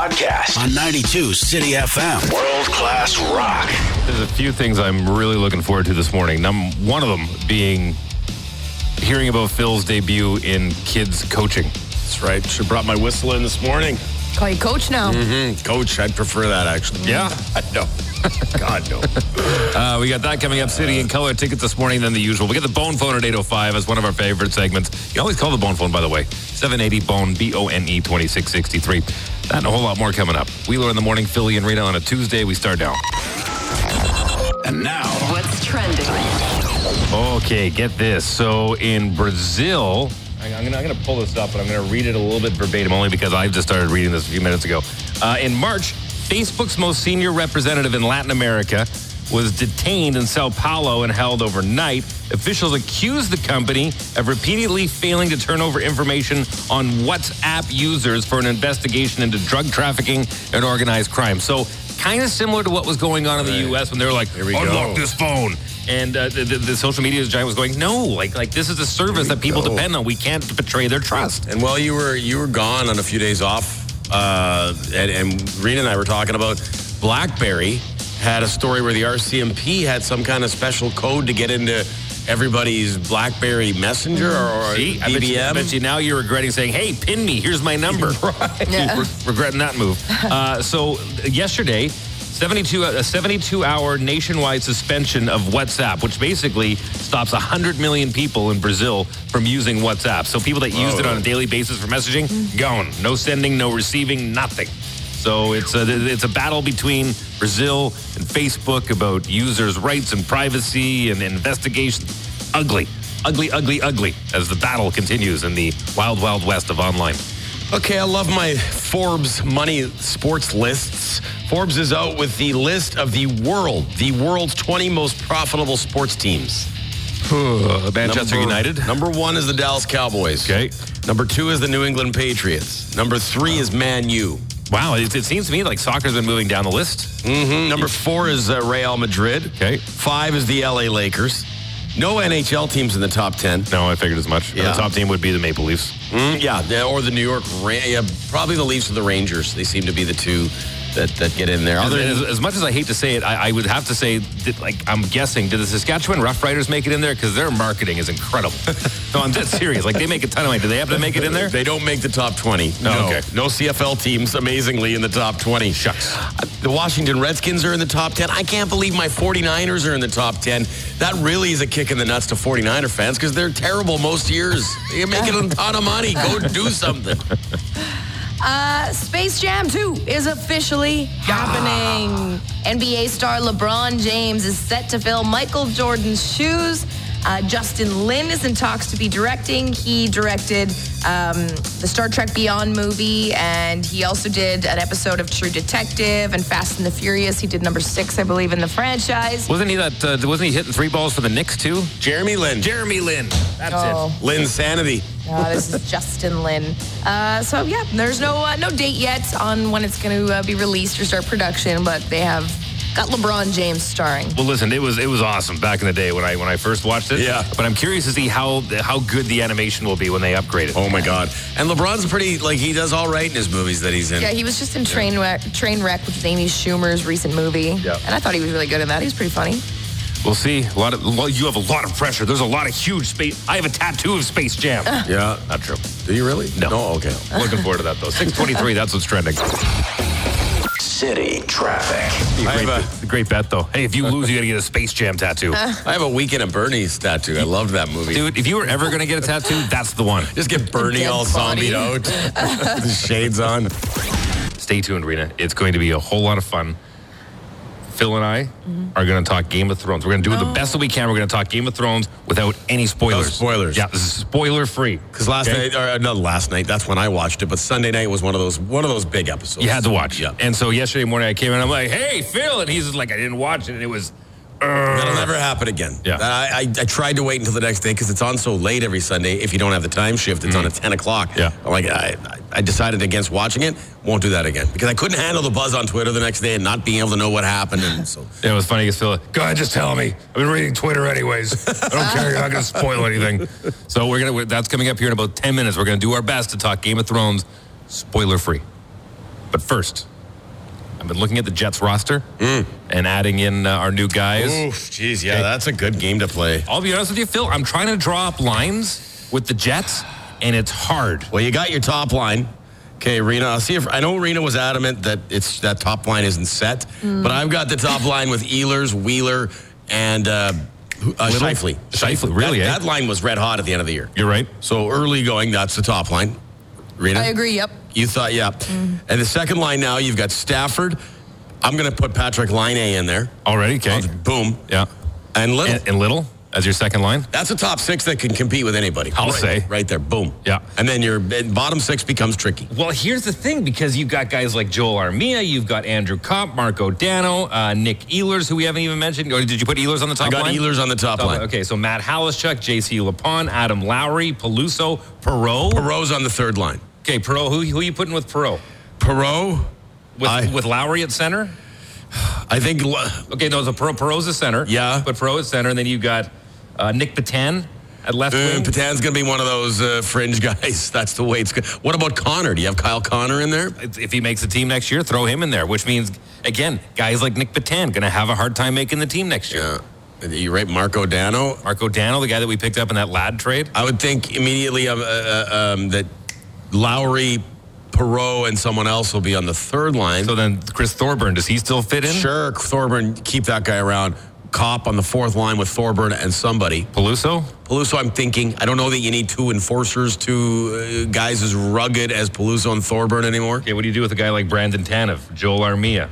podcast on 92 City FM. World-class rock. There's a few things I'm really looking forward to this morning. One of them being hearing about Phil's debut in kids coaching. That's right. Should have brought my whistle in this morning. Call you coach now. Coach, I'd prefer that, actually. Yeah? I know. God, no. We got that coming up. City and Color tickets this morning than the usual. We get the Bone Phone at 8:05 as one of our favorite segments. You can always call the Bone Phone, by the way. 780-BONE, BONE 2663. That and a whole lot more coming up. Wheeler in the morning, Philly and Rita on a Tuesday. We start now. And now, what's trending? Okay, get this. So in Brazil, I'm gonna pull this up, and I'm gonna read it a little bit verbatim, only because I've just started reading this a few minutes ago. In March, Facebook's most senior representative in Latin America was detained in Sao Paulo and held overnight. Officials accused the company of repeatedly failing to turn over information on WhatsApp users for an investigation into drug trafficking and organized crime. So kind of similar to what was going on in the U.S. when they were like, unlock this phone. And the social media giant was going, no, like this is a service that people depend on. We can't betray their trust. And while you were gone on a few days off, and Rena and I were talking about BlackBerry had a story where the RCMP had some kind of special code to get into everybody's BlackBerry Messenger or BBM. I bet you now you're regretting saying, hey, pin me, here's my number. Right. Yeah. Regretting that move. So yesterday, a 72-hour nationwide suspension of WhatsApp, which basically stops 100 million people in Brazil from using WhatsApp. So people that used it on a daily basis for messaging, gone. No sending, no receiving, nothing. So it's a battle between Brazil and Facebook about users' rights and privacy and investigation. Ugly, ugly, ugly, ugly, as the battle continues in the wild, wild west of online. Okay, I love my Forbes money sports lists. Forbes is out with the list of the world's 20 most profitable sports teams. Manchester United. Number 1 is the Dallas Cowboys. Okay. Number 2 is the New England Patriots. Number 3 is Man U. Wow, it seems to me like soccer's been moving down the list. Number 4 is Real Madrid. Okay. 5 is the LA Lakers. No NHL teams in the top 10. No, I figured as much. Yeah. The top team would be the Maple Leafs. Yeah, or the New York probably the Leafs or the Rangers. They seem to be the two that get in there. As much as I hate to say it, I would have to say that, like, I'm guessing, did the Saskatchewan Roughriders make it in there? Because their marketing is incredible. No, I'm dead serious. Like, they make a ton of money. Do they have to make it in there? They don't make the top 20. No. Okay. No CFL teams, amazingly, in the top 20. Shucks. The Washington Redskins are in the top 10. I can't believe my 49ers are in the top 10. That really is a kick in the nuts to 49er fans because they're terrible most years. You're making a ton of money. Go do something. Space Jam 2 is officially happening. NBA star LeBron James is set to fill Michael Jordan's shoes. Justin Lin is in talks to be directing. He directed the Star Trek Beyond movie, and he also did an episode of True Detective and Fast and the Furious. He did number 6, I believe, in the franchise. Wasn't he hitting 3 balls for the Knicks too? Jeremy Lin. That's it. Lin Sanity. This is Justin Lin. So yeah, there's no date yet on when it's going to be released or start production, but they have got LeBron James starring. Well, listen, it was awesome back in the day when I first watched it. Yeah. But I'm curious to see how good the animation will be when they upgrade it. Oh my God! And LeBron's he does all right in his movies that he's in. Yeah, he was just in Trainwreck, which is Amy Schumer's recent movie. Yeah. And I thought he was really good in that. He was pretty funny. We'll see. You have a lot of pressure. There's a lot of huge space. I have a tattoo of Space Jam. Yeah. Not true. Do you really? No. Oh, okay. Looking forward to that though. 6:23. That's what's trending. City traffic. Great bet though. Hey, if you lose, you got to get a Space Jam tattoo. I have a Weekend at Bernie's tattoo. I loved that movie. Dude, if you were ever going to get a tattoo, that's the one. Just get Bernie all zombied out. With his shades on. Stay tuned, Rena. It's going to be a whole lot of fun. Phil and I are going to talk Game of Thrones. We're going to do it the best that we can. We're going to talk Game of Thrones without any spoilers. No spoilers. Yeah, this is spoiler free. Because not last night, that's when I watched it, but Sunday night was one of those big episodes. You had to watch. Yeah. And so yesterday morning I came in and I'm like, hey, Phil. And he's just like, I didn't watch it. And it was... That'll never happen again. Yeah. I tried to wait until the next day because it's on so late every Sunday. If you don't have the time shift, it's on at 10 o'clock. Yeah. I'm like, I decided against watching it. Won't do that again. Because I couldn't handle the buzz on Twitter the next day and not being able to know what happened. And so it was funny because Phil, go ahead, just tell me. I've been reading Twitter anyways. I don't care. You're not going to spoil anything. So that's coming up here in about 10 minutes. We're going to do our best to talk Game of Thrones spoiler free. But first, I've been looking at the Jets roster and adding in our new guys. Oof, geez, yeah, that's a good game to play. I'll be honest with you, Phil. I'm trying to draw up lines with the Jets, and it's hard. Well, you got your top line. Okay, Rena, I'll see if I know Rena was adamant that that top line isn't set, but I've got the top line with Ehlers, Wheeler, and Scheifele. Scheifele, really? That line was red hot at the end of the year. You're right. So early going, that's the top line. Rena? I agree, yep. You thought, yeah. And the second line now, you've got Stafford. I'm going to put Patrick Laine in there. Already, okay. Boom. Yeah. And Little. And Little as your second line? That's a top six that can compete with anybody. I'll say. Right there, boom. Yeah. And then your bottom six becomes tricky. Well, here's the thing, because you've got guys like Joel Armia, you've got Andrew Kopp, Marco Dano, Nick Ehlers, who we haven't even mentioned. Or did you put Ehlers on the top line? I got Ehlers on the top line. Okay, so Matt Halischuk, J.C. Lapon, Adam Lowry, Peluso, Perreault. Perreault's on the third line. Okay, Perreault. Who are you putting with Perreault? Perreault? With Lowry at center? I think... Okay, no, so Perreault's a center. Yeah. But Perreault at center, and then you've got Nick Patan at left wing. Patan's going to be one of those fringe guys. That's the way it's good. What about Connor? Do you have Kyle Connor in there? If he makes the team next year, throw him in there, which means, again, guys like Nick Patan going to have a hard time making the team next year. Yeah. You're right, Marco Dano. Marco Dano, the guy that we picked up in that Ladd trade. I would think immediately that Lowry, Perreault, and someone else will be on the third line. So then Chris Thorburn, does he still fit in? Sure, Thorburn, keep that guy around. Kopp on the fourth line with Thorburn and somebody. Peluso, I'm thinking, I don't know that you need two enforcers, two guys as rugged as Peluso and Thorburn anymore. Okay, what do you do with a guy like Brandon Tanev, Joel Armia?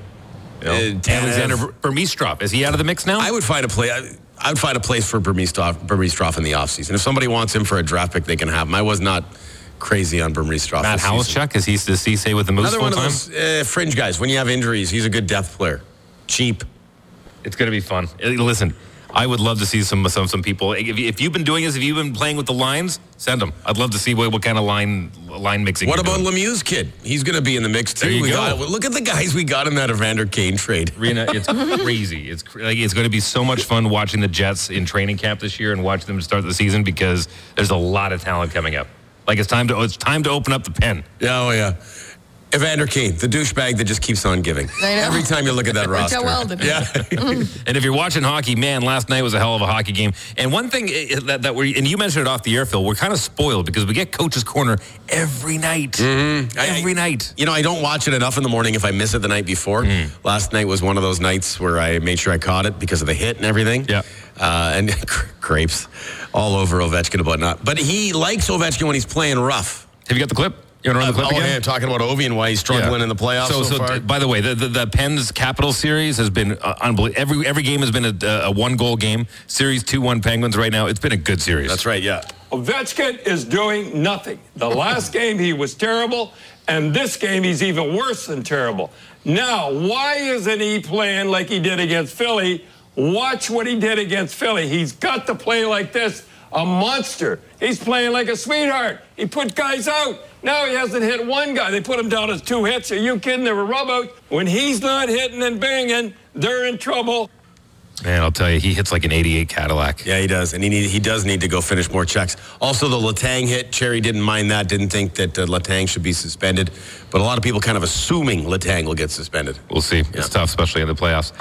Alexander Burmistrov, is he out of the mix now? I would find a play. I would find a place for Burmistrov in the offseason. If somebody wants him for a draft pick, they can have him. I was not crazy on Burmistrov. Matt Halischuk, does he stay with the Moose Another full one time? of those fringe guys. When you have injuries, he's a good depth player. Cheap. It's going to be fun. Listen, I would love to see some people. If you've been doing this, if you've been playing with the lines, send them. I'd love to see what kind of line mixing. What about Lemieux's kid? He's going to be in the mix too. There you go. Look at the guys we got in that Evander Kane trade. Rena, it's crazy. It's going to be so much fun watching the Jets in training camp this year and watching them start the season, because there's a lot of talent coming up. Like it's time to open up the pen. Yeah, oh yeah. Evander Kane, the douchebag that just keeps on giving. I know. Every time you look at that roster. Joe Weldon. Yeah. And if you're watching hockey, man, last night was a hell of a hockey game. And one thing that and you mentioned it off the air, Phil, we're kind of spoiled because we get Coach's Corner every night. Every night. You know, I don't watch it enough in the morning if I miss it the night before. Last night was one of those nights where I made sure I caught it because of the hit and everything. Yeah. And grapes all over Ovechkin and whatnot. But he likes Ovechkin when he's playing rough. Have you got the clip? You want to run the clip again? Yeah, talking about Ovi and why he's struggling in the playoffs so far. By the way, the Pens Capital series has been unbelievable. Every game has been a one-goal game. Series 2-1 Penguins right now. It's been a good series. That's right, yeah. Ovechkin is doing nothing. The last game he was terrible, and this game he's even worse than terrible. Now, why isn't he playing like he did against Philly? Watch what he did against Philly. He's got to play like this. A monster. He's playing like a sweetheart. He put guys out. Now he hasn't hit one guy. They put him down as 2 hits. Are you kidding? They were rub out. When he's not hitting and banging, they're in trouble. Man, I'll tell you, he hits like an 88 Cadillac. Yeah, he does. And he does need to go finish more checks. Also, the Letang hit, Cherry didn't mind that, didn't think that Letang should be suspended. But a lot of people kind of assuming Letang will get suspended. We'll see. It's tough, especially in the playoffs.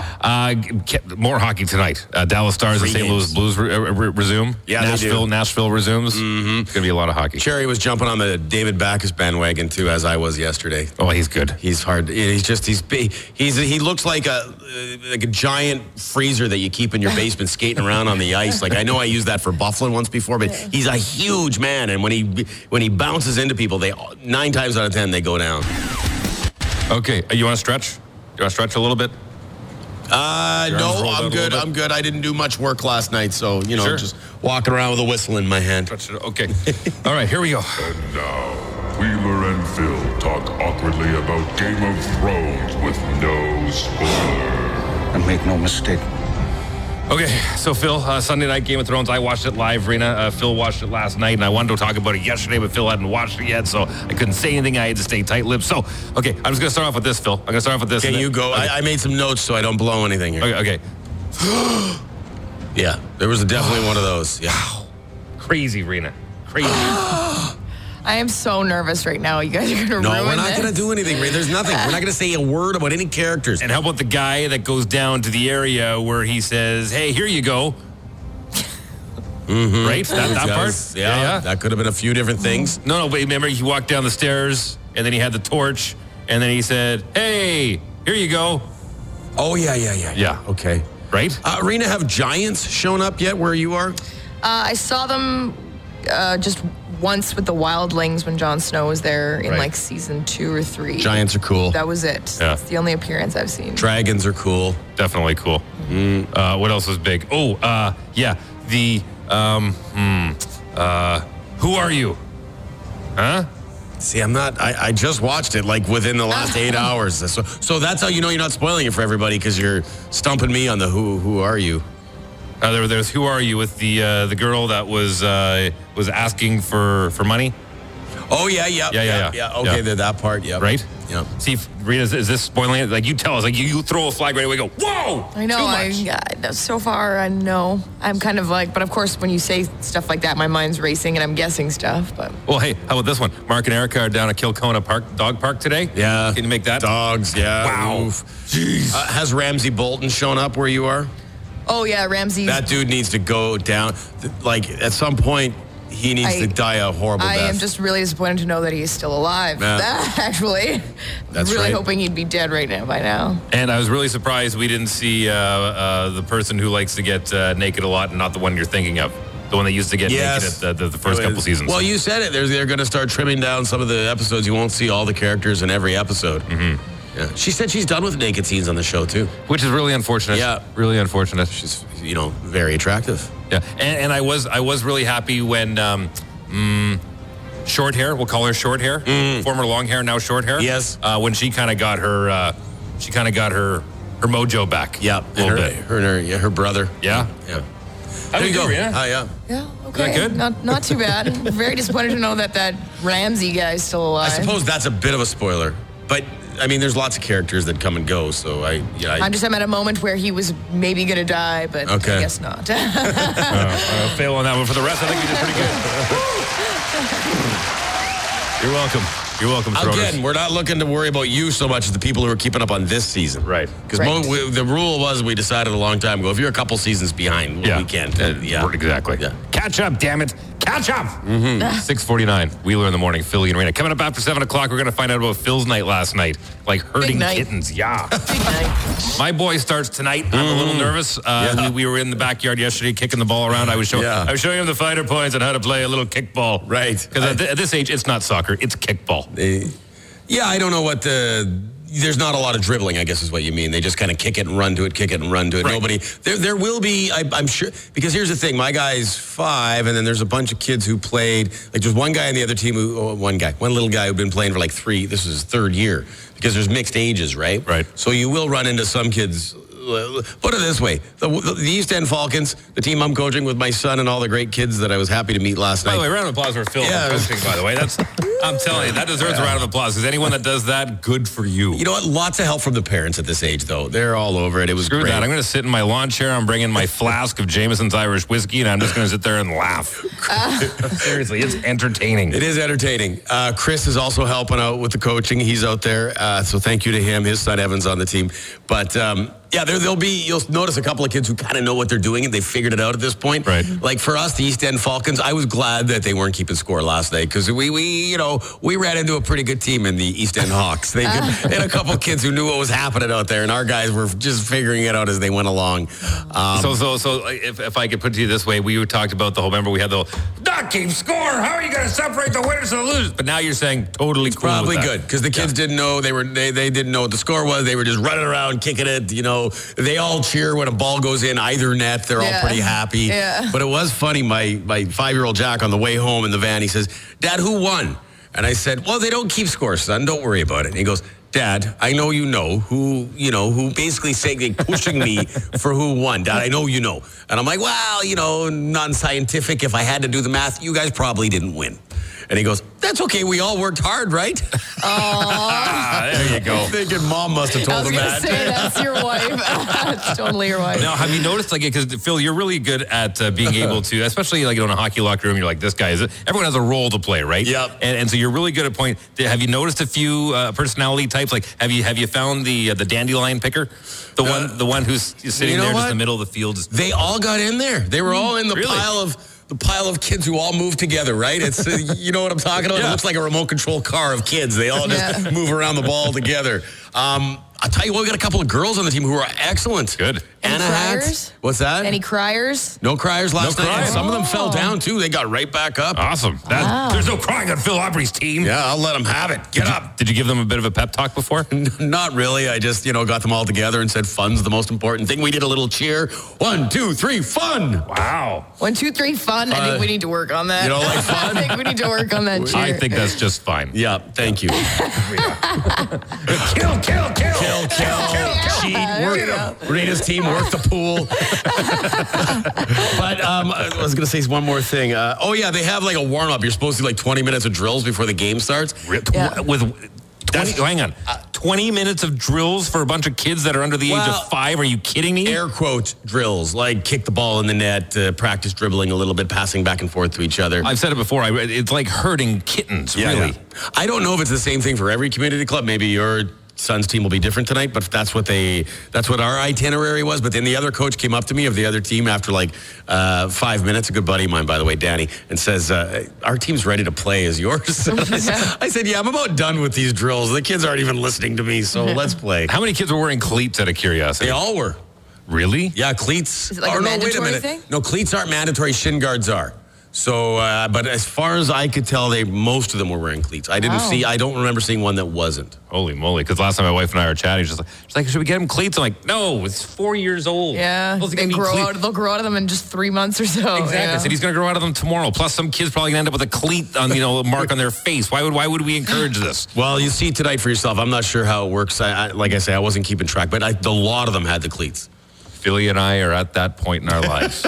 More hockey tonight. Dallas Stars and St. Louis Blues resume. Yeah, Nashville resumes. Mm-hmm. It's going to be a lot of hockey. Cherry was jumping on the David Backes bandwagon, too, as I was yesterday. Oh, he's good. He's hard. He looks like a giant freezer that you keep in your basement skating around on the ice. Like, I know I used that for Buffalo once before, but he's a huge man. And when he bounces into people, 9 times out of 10, they go down. Okay, you want to stretch? You want to stretch a little bit? No, I'm good. I'm good. I didn't do much work last night, so, just walking around with a whistle in my hand. Okay. All right, here we go. And now, Wheeler and Phil talk awkwardly about Game of Thrones with no spoiler. And make no mistake, Okay, so Phil, Sunday night Game of Thrones, I watched it live, Rena. Phil watched it last night, and I wanted to talk about it yesterday, but Phil hadn't watched it yet, so I couldn't say anything. I had to stay tight-lipped. So, okay, I'm just going to start off with this, Phil. I'm going to start off with this. Can you go? Okay. I made some notes so I don't blow anything here. Okay. Yeah, there was definitely one of those. Yeah. Wow. Crazy, Rena. Crazy. I I am so nervous right now. You guys are going to ruin this. No, we're not going to do anything, Ray. There's nothing. We're not going to say a word about any characters. And how about the guy that goes down to the area where he says, hey, here you go. Right? That part? Yeah, that could have been a few different things. No, but remember he walked down the stairs and then he had the torch and then he said, hey, here you go. Oh, yeah. Okay. Right? Rena, have giants shown up yet where you are? I saw them just once with the wildlings when Jon Snow was there in like season 2 or 3. Giants are cool. That was it. Yeah. That's the only appearance I've seen. Dragons are cool. Definitely cool. What else was big? Oh, yeah. The, who are you? Huh? See, I just watched it like within the last 8 hours. So that's how you know you're not spoiling it for everybody because you're stumping me on the who are you? There's who are you with the girl that was asking for money? Oh, yeah. Okay, that part, yeah. Right? Yeah. See, Rita, is this spoiling it? Like, you tell us. Like, you throw a flag right away, go, whoa! I know. So far, I know. I'm kind of like, but of course, when you say stuff like that, my mind's racing and I'm guessing stuff. But well, hey, how about this one? Mark and Erica are down at Kilcona Dog Park today. Yeah. Can you make that? Dogs, yeah. Wow. Oof. Jeez. Has Ramsey Bolton shown up where you are? oh yeah, Ramsey. That dude needs to go down. Like, at some point, he needs to die a horrible death. I am just really disappointed to know that he's still alive. Actually, that's really right. hoping he'd be dead right now by now. And I was really surprised we didn't see the person who likes to get naked a lot and not the one you're thinking of. The one that used to get naked at the first couple seasons. Well, you said it. They're going to start trimming down some of the episodes. You won't see all the characters in every episode. Mm-hmm. Yeah. She said she's done with naked scenes on the show, too. Which is really unfortunate. Yeah. Really unfortunate. She's, very attractive. Yeah. And I was really happy when short hair, we'll call her short hair, former long hair, now short hair. Yes. When she kind of got her, her mojo back. Yeah. A little bit. Her brother. Yeah. Yeah. How There you go. Yeah. Yeah. Yeah, okay. Is that good? Not too bad. Very disappointed to know that Ramsey guy is still alive. I suppose that's a bit of a spoiler. But, I mean, there's lots of characters that come and go, so I'm at a moment where he was maybe going to die, but I guess not. Fail on that one. For the rest, I think you did pretty good. You're welcome. You're welcome, Throners. Again, we're not looking to worry about you so much as the people who are keeping up on this season. Right. Because the rule was we decided a long time ago, if you're a couple seasons behind, we can't. Exactly. Yeah. Catch up, damn it. Catch up. 6:49, Wheeler in the morning, Philly and Rena. Coming up after 7 o'clock, we're going to find out about Phil's night last night. Like herding kittens. Yeah. Big night. My boy starts tonight. I'm a little nervous. We were in the backyard yesterday kicking the ball around. I was showing him the finer points on how to play a little kickball. Right. Because at this age, it's not soccer. It's kickball. I don't know what there's not a lot of dribbling, I guess is what you mean. They just kind of kick it and run to it, kick it and run to it. Right. Nobody, there will be, I'm sure, because here's the thing, my guy's 5, and then there's a bunch of kids who played, like there's one guy on the other team one little guy who'd been playing for like 3, this is his 3rd year, because there's mixed ages, right? Right. So you will run into some kids. Put it this way, the East End Falcons, the team I'm coaching with my son and all the great kids that I was happy to meet last night. By the way, round of applause for Phil coaching, by the way. I'm telling you, that deserves a round of applause, because anyone that does that, good for you. You know what? Lots of help from the parents at this age, though. They're all over it. It was Screw great. that. I'm going to sit in my lawn chair. I'm bringing my flask of Jameson's Irish whiskey, and I'm just going to sit there and laugh. Seriously, it's entertaining. It is entertaining. Chris is also helping out with the coaching. He's out there, so thank you to him. His son Evan's on the team. But there'll be, you'll notice a couple of kids who kind of know what they're doing and they figured it out at this point. Right. Like for us, the East End Falcons, I was glad that they weren't keeping score last night because we ran into a pretty good team in the East End Hawks. They had a couple of kids who knew what was happening out there, and our guys were just figuring it out as they went along. So if I could put it to you this way, we talked about the whole, remember we had the whole, not keep score, how are you going to separate the winners and the losers? But now you're saying totally cool. Probably with that. good because the kids didn't know they didn't know what the score was. They were just running around kicking it. They all cheer when a ball goes in either net. They're all pretty happy. Yeah. But it was funny. My 5-year-old Jack on the way home in the van, he says, "Dad, who won?" And I said, "Well, they don't keep score, son. Don't worry about it." And he goes, "Dad, I know you know who basically saying pushing me for who won. Dad, I know you know." And I'm like, "Well, non-scientific. If I had to do the math, you guys probably didn't win." And he goes, "That's okay. We all worked hard, right?" There you go. I'm thinking mom must have I told was him going that. to say, that's your wife. That's totally your wife. Now, have you noticed, like, because Phil, you're really good at being able to, especially like in a hockey locker room, you're like, this guy is, everyone has a role to play, right? Yep. And so you're really good at point. Have you noticed a few personality types? Like, have you found the dandelion picker? The one who's sitting you know there just what? in the middle of the field? Just, They all got in there. They were all in the Really? pile of kids who all move together, right? It's you know what I'm talking about? Yeah. It looks like a remote control car of kids. They all just move around the ball together. I'll tell you what, we got a couple of girls on the team who are excellent. Good. Any Anna criers? Hatz. What's that? Any criers? No criers last No night. And crying. some of them fell down too. They got right back up. awesome. There's no crying on Phil Aubrey's team. Yeah, I'll let them have it. Get up. Did you give them a bit of a pep talk before? Not really. I just, got them all together and said fun's the most important thing. We did a little cheer. 1, 2, 3, fun. Wow. 1, 2, 3, fun. I think we need to work on that. You don't like fun? I think we need to work on that cheer. I think that's just fine. Yeah, thank you. Kill. Kill. Cheat. Rena's team work the pool. But I was going to say one more thing. They have like a warm-up. You're supposed to do like 20 minutes of drills before the game starts. Yeah. Hang on. 20 minutes of drills for a bunch of kids that are under the age of 5? Are you kidding me? Air quote drills, like kick the ball in the net, practice dribbling a little bit, passing back and forth to each other. I've said it before. It's like herding kittens, really. Yeah. I don't know if it's the same thing for every community club. Maybe your son's team will be different tonight, but that's what our itinerary was. But then the other coach came up to me of the other team after like 5 minutes, a good buddy of mine, by the way, Danny, and says, our team's ready to play. Is yours? I said, yeah, I'm about done with these drills. The kids aren't even listening to me, so let's play. How many kids were wearing cleats out of curiosity? They all were. Really? Yeah, cleats. Is it like a mandatory thing? No, cleats aren't mandatory. Shin guards are. So, but as far as I could tell, most of them were wearing cleats. I don't remember seeing one that wasn't. Holy moly. Because last time my wife and I were chatting, she's like, should we get him cleats? I'm like, no, it's 4 years old. Yeah, They'll they'll grow out of them in just 3 months or so. Exactly. Yeah. I said he's going to grow out of them tomorrow. Plus, some kid's probably going to end up with a cleat on, a mark on their face. Why would we encourage this? Well, you see tonight for yourself. I'm not sure how it works. Like I say, I wasn't keeping track, but a lot of them had the cleats. Philly and I are at that point in our lives.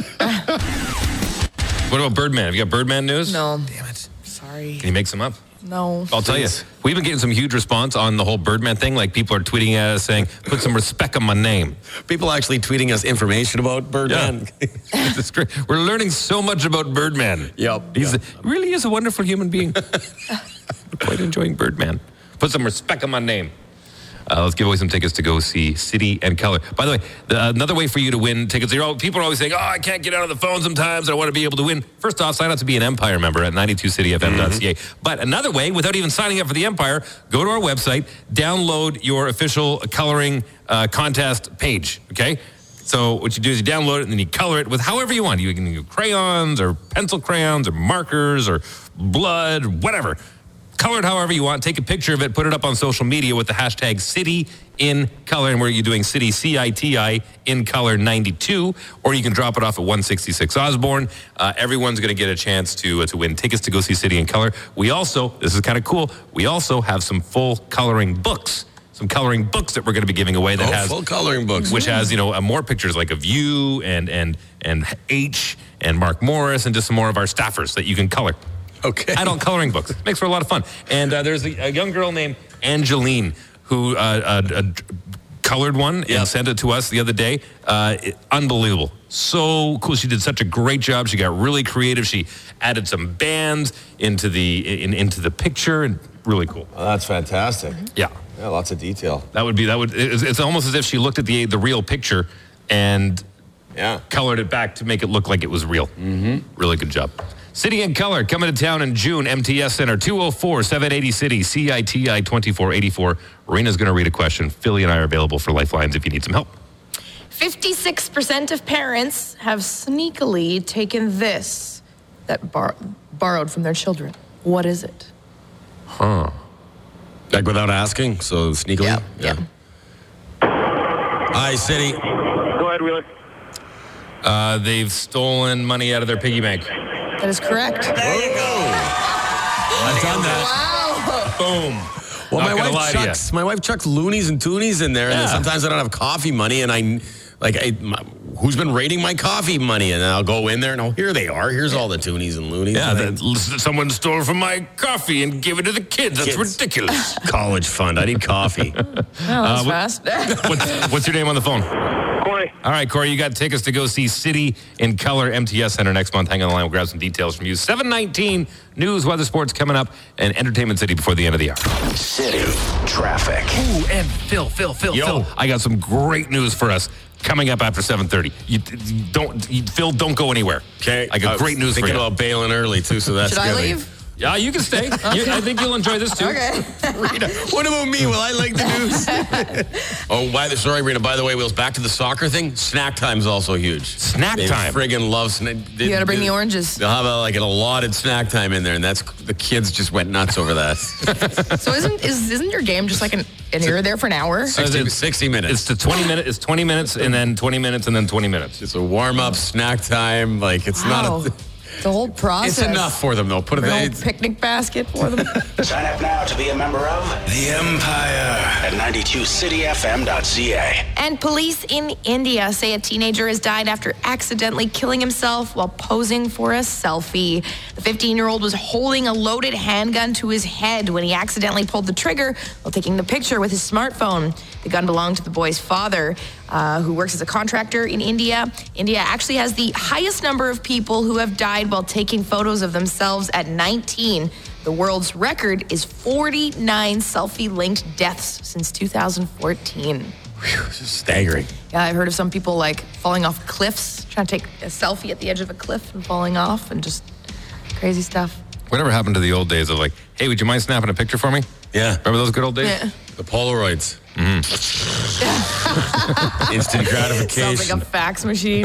What about Birdman? Have you got Birdman news? No. Damn it. Sorry. Can you make some up? No. I'll tell you. We've been getting some huge response on the whole Birdman thing. Like, people are tweeting at us saying, put some respect on my name. People actually tweeting us information about Birdman. Yeah. It's great. We're learning so much about Birdman. Yep. He really is a wonderful human being. Quite enjoying Birdman. Put some respect on my name. Let's give away some tickets to go see City and Color. By the way, another way for you to win tickets, people are always saying, I can't get out of the phone sometimes. I want to be able to win. First off, sign up to be an Empire member at 92cityfm.ca. But another way, without even signing up for the Empire, go to our website, download your official coloring contest page, okay? So what you do is you download it and then you color it with however you want. You can use crayons or pencil crayons or markers or blood, whatever. Color it however you want. Take a picture of it, put it up on social media with the hashtag CityInColor, and where you're doing City, CITI, in color 92, or you can drop it off at 166 Osborne. Everyone's going to get a chance to win tickets to go see City in Color. We also, this is kind of cool, we also have some full coloring books. Some coloring books that we're going to be giving away that has full coloring books, which has more pictures like of you and H and Mark Morris and just some more of our staffers that you can color. Okay. Adult coloring books. Makes for a lot of fun. And there's a young girl named Angeline who colored one and sent it to us the other day. Unbelievable. So cool. She did such a great job. She got really creative. She added some bands into the picture, and really cool. Oh, that's fantastic. Yeah. Yeah, lots of detail. It's almost as if she looked at the real picture and colored it back to make it look like it was real. Mm-hmm. Really good job. City in Color, coming to town in June, MTS Center, 204-780 City, CITI 2484. Rena's going to read a question. Philly and I are available for lifelines if you need some help. 56% of parents have sneakily taken this that borrowed from their children. What is it? Huh. Like without asking, so sneakily? Yeah. Hi, City. Go ahead, Wheeler. They've stolen money out of their piggy bank. That is correct. There you go. I've done that. Wow. Boom. Well, Not gonna lie to you. my wife chucks loonies and toonies in there, and then sometimes I don't have coffee money, and Like, who's been raiding my coffee money? And I'll go in there and here they are. Here's all the toonies and loonies. Yeah, someone stole from my coffee and gave it to the kids. That's ridiculous. College fund. I need coffee. That was fast. What's your name on the phone? Corey. All right, Corey, you got tickets to go see City in Color MTS Center next month. Hang on the line. We'll grab some details from you. 7:19, news, weather, sports coming up, and Entertainment City before the end of the hour. City traffic. Ooh, and Phil, I got some great news for us coming up after 7:30. Phil, don't go anywhere. Okay. I got great news for you. Thinking about bailing early, too, so that's Should good. I leave? Yeah, you can stay. I think you'll enjoy this, too. Okay. Rita, what about me? Will I like the news? Sorry, Rita. By the way, Will's back to the soccer thing. Snack time's also huge. Snack They time. friggin' love snack. You got to bring the oranges. They'll have an allotted snack time in there, and the kids just went nuts over that. So isn't your game just like and you're there for an hour? 60 minutes. It's 20 minutes. It's 20 minutes, and then 20 minutes, and then 20 minutes. It's a warm-up snack time. Like, it's Wow. not The whole process. It's enough for them, though. Put Real it. picnic basket for them. Sign up now to be a member of the Empire at 92cityfm.ca. And police in India say a teenager has died after accidentally killing himself while posing for a selfie. The 15-year-old was holding a loaded handgun to his head when he accidentally pulled the trigger while taking the picture with his smartphone. The gun belonged to the boy's father, who works as a contractor in India. India actually has the highest number of people who have died while taking photos of themselves at 19. The world's record is 49 selfie-linked deaths since 2014. Whew, this is staggering. Yeah, I've heard of some people like falling off cliffs, trying to take a selfie at the edge of a cliff and falling off, and just crazy stuff. Whatever happened to the old days of like, hey, would you mind snapping a picture for me? Yeah. Remember those good old days? Yeah. The Polaroids. Instant gratification. Sounds like a fax machine.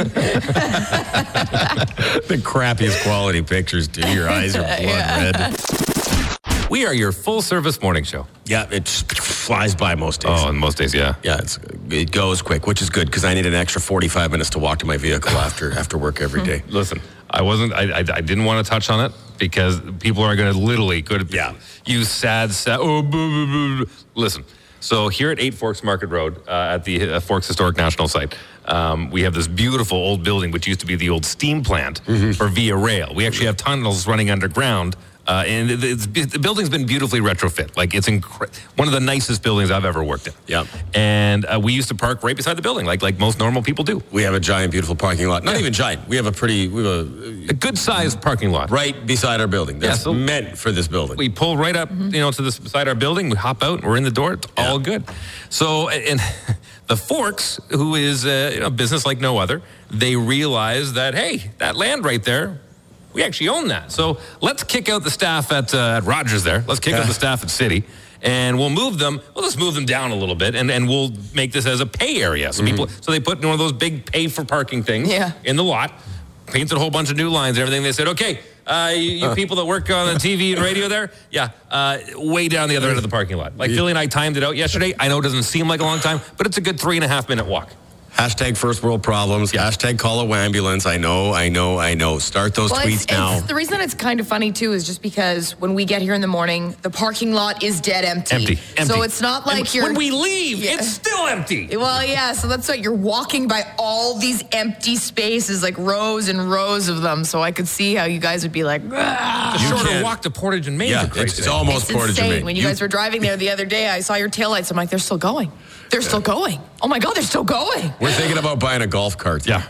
The crappiest quality pictures, too. Your eyes are blood red. We are your full-service morning show. Yeah, it flies by most days. Oh, on most days, yeah. Yeah, it goes quick, which is good because I need an extra 45 minutes to walk to my vehicle after work every day. Listen, I didn't want to touch on it because people are going to literally use sad, oh, boo, boo, boo. Listen, so here at 8 Forks Market Road at the Forks Historic National Site, we have this beautiful old building which used to be the old steam plant for Via Rail. We actually have tunnels running underground. And the building's been beautifully retrofit. Like, it's one of the nicest buildings I've ever worked in. Yeah. And we used to park right beside the building, like most normal people do. We have a giant, beautiful parking lot. Not even giant. We have a good-sized parking lot. Right beside our building. That's meant for this building. We pull right up, to beside our building. We hop out, and we're in the door. It's all good. So, and the Forks, who is a business like no other, they realize that, hey, that land right there, we actually own that. So let's kick out the staff at Rogers there. Let's kick out the staff at City. And we'll move them. Well, let's move them down a little bit. And we'll make this as a pay area. So so they put one of those big pay for parking things in the lot. Painted a whole bunch of new lines and everything. They said, okay, you people that work on the TV and radio there, way down the other end of the parking lot. Like Philly and I timed it out yesterday. I know it doesn't seem like a long time, but it's a good 3.5 minute walk. Hashtag first world problems. Hashtag call a ambulance. I know. Start those tweets now. The reason it's kind of funny, too, is just because when we get here in the morning, the parking lot is dead empty. So it's not like when we leave, it's still empty. Well, yeah, so that's what you're walking by all these empty spaces, like rows and rows of them. So I could see how you guys would be like, a shorter walk to Portage and Main. Yeah, it's almost Portage and Main. When you guys were driving there the other day, I saw your taillights. I'm like, they're still going. They're still going. Oh, my God, they're still going. We're thinking about buying a golf cart. Yeah.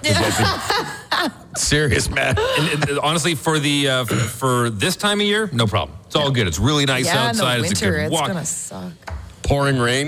Serious, man. And honestly, for this time of year, no problem. It's all good. It's really nice outside. In the winter, it's a good walk. It's going to suck. Pouring rain.